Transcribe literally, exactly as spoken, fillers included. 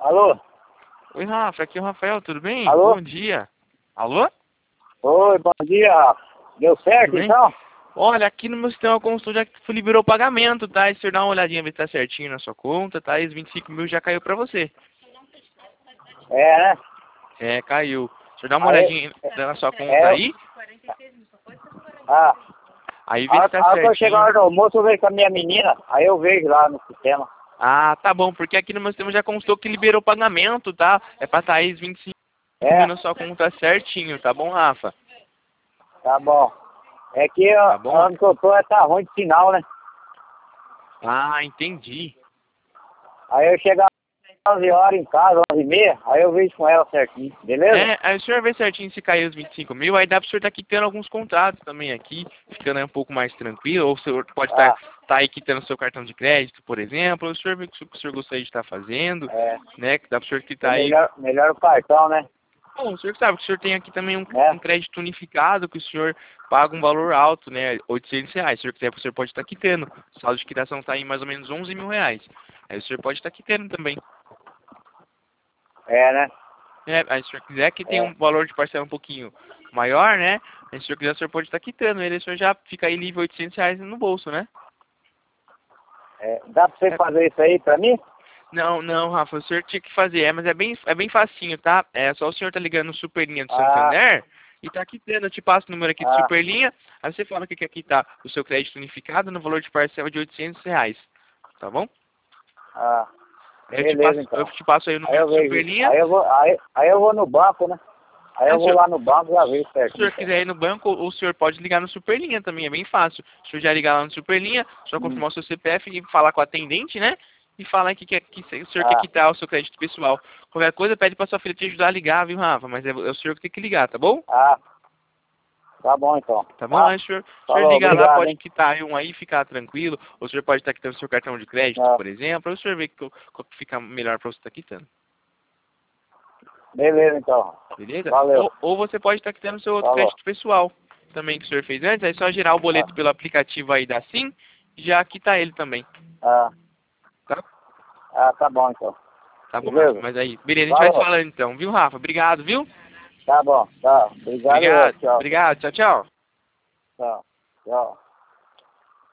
Alô? Oi, Rafa, aqui é o Rafael, tudo bem? Alô? Bom dia. Alô? Oi, bom dia, Rafa. Deu certo, Tudo bem? então? Olha, aqui no meu sistema consultor já liberou o pagamento, tá? E se você dar uma olhadinha, ver se tá certinho na sua conta, tá? E os vinte e cinco mil já caiu pra você. É, né? É, caiu. Se você dar uma Aí, olhadinha na sua conta é, aí, ah, aí a vê se hora tá a hora que eu chegar a certinho. hora do almoço, eu vejo com a minha menina, aí eu vejo lá no sistema. Ah, tá bom, porque aqui no meu sistema já constou que liberou o pagamento, tá? É pra sair os vinte e cinco mil É, na sua conta certinho, tá bom, Rafa? tá bom. É que ó, Tá a bom? hora que eu tô é tá ruim de sinal, né? Ah, entendi. Aí eu chegar às onze horas em casa, onze e meia, aí eu vejo com ela certinho, beleza? É, aí o senhor vê certinho se caiu os vinte e cinco mil, aí dá pro senhor estar quitando alguns contratos também aqui, ficando aí um pouco mais tranquilo, ou o senhor pode estar Ah, tá aí quitando seu cartão de crédito, por exemplo, ou o senhor vê o que o senhor gostaria de estar fazendo, é, né, que dá pro senhor é quitar aí. melhor, melhor o cartão, né? Bom, o senhor sabe que o senhor tem aqui também um, É, um crédito unificado, que o senhor paga um valor alto, né, oitocentos reais, se o senhor quiser, o senhor pode estar quitando, o saldo de quitação está em mais ou menos onze mil reais, aí o senhor pode estar quitando também. é, né? É, aí se o senhor quiser que tenha É, um valor de parcela um pouquinho maior, né? Aí se o senhor quiser, o senhor pode estar quitando ele, o senhor já fica aí livre oitocentos reais no bolso, né? é. Dá pra você É, fazer isso aí pra mim? não, não, Rafa, o senhor tinha que fazer, é, mas é bem, é bem facinho, tá? É só o senhor tá ligando no Superlinha do Ah, Santander e tá quitando, eu te passo o número aqui do ah, Superlinha, aí você fala que quer quitar o seu crédito unificado no valor de parcela de oitocentos reais, tá bom? ah. Aí eu te Beleza, passo, eu então. te passo aí o Aí número eu do vejo. Superlinha, Aí eu vou, aí, aí eu vou no banco, né? Aí é, eu o vou senhor, lá no banco e já vejo se o certinho, senhor então. quiser ir no banco, ou o senhor pode ligar no Superlinha também, é bem fácil. O senhor já ligar lá no Superlinha, só Hum. confirmar o seu C P F e falar com a atendente, né? E falar que, quer, que o senhor quer Ah, quitar o seu crédito pessoal. Qualquer coisa, pede pra sua filha te ajudar a ligar, viu, Rafa? Mas é, é o senhor que tem que ligar, tá bom? ah, tá bom então. Tá bom? Tá? Aí o senhor, o senhor Falou, ligar lá, obrigado, pode hein? quitar um aí, ficar tranquilo. Ou o senhor pode estar quitando seu cartão de crédito, Ah, por exemplo. Ou o senhor vê que, qual que fica melhor pra você estar quitando. beleza então. Beleza? Valeu. Ou, ou você pode estar quitando seu outro Falou. crédito pessoal também que o senhor fez antes. Aí é só gerar o Ah, boleto pelo aplicativo aí da Sim e já quita ele também. ah, Tá? ah, tá bom então. Tá bom, Rafa. Beleza? Mas aí, beleza, a gente vai se Falou. falando então, viu, Rafa? Obrigado, viu? Tá bom. Tá. Obrigado eu. Obrigado, Tchau. obrigado. Tchau, tchau. Tchau. Tchau.